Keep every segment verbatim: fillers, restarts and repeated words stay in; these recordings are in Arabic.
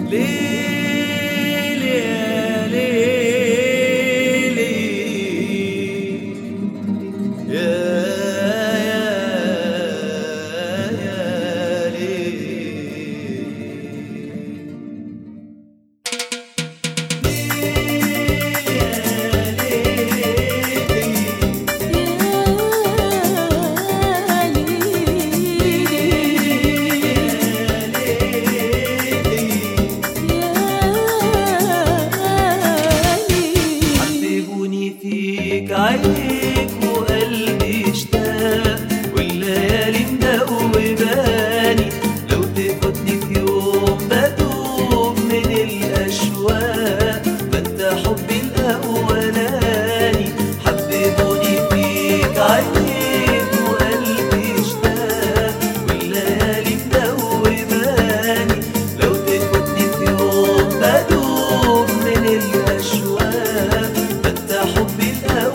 ليل يا ليل يا يا يا ليل عينيك وقلبي اشتاق والليالي مدوباني لو تفوتني في يوم بدوب من الاشواق فانت حبي الاولاني حببوني فيك عينيك وقلبي اشتاق والليالي مدوباني لو تفوتني في يوم بدوب من الاشواق فانت حبي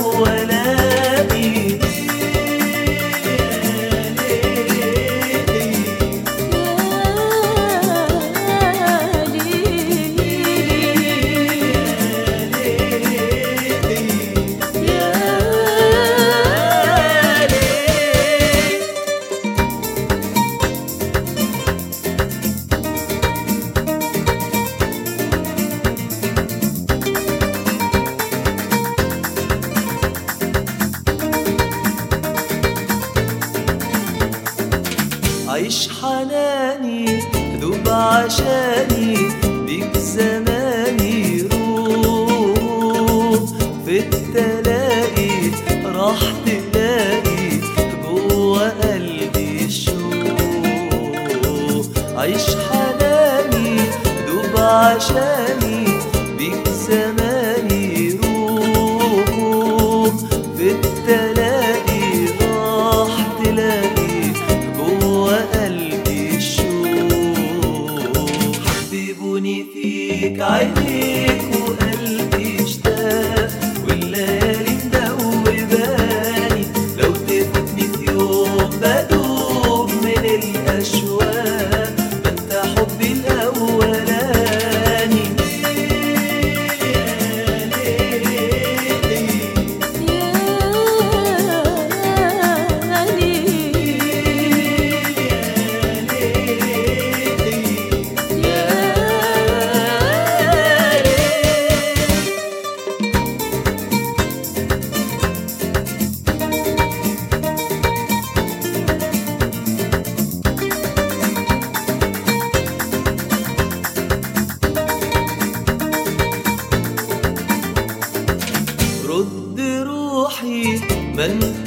عيش حناني دوب عشاني بيك زماني يروح في التلاقي راح تلاقي جوا قلبي الشوق عيش حناني دوب عشاني بيك زماني يروح في التلاقي راح تلاقي وقلبي الشوق حببوني فيك عينيك وقلبي اشتاق والليالي مدوباني لو تفوتني في يوم بدوب من الاشواق فانت حبي الاولاني رد روحي ما انت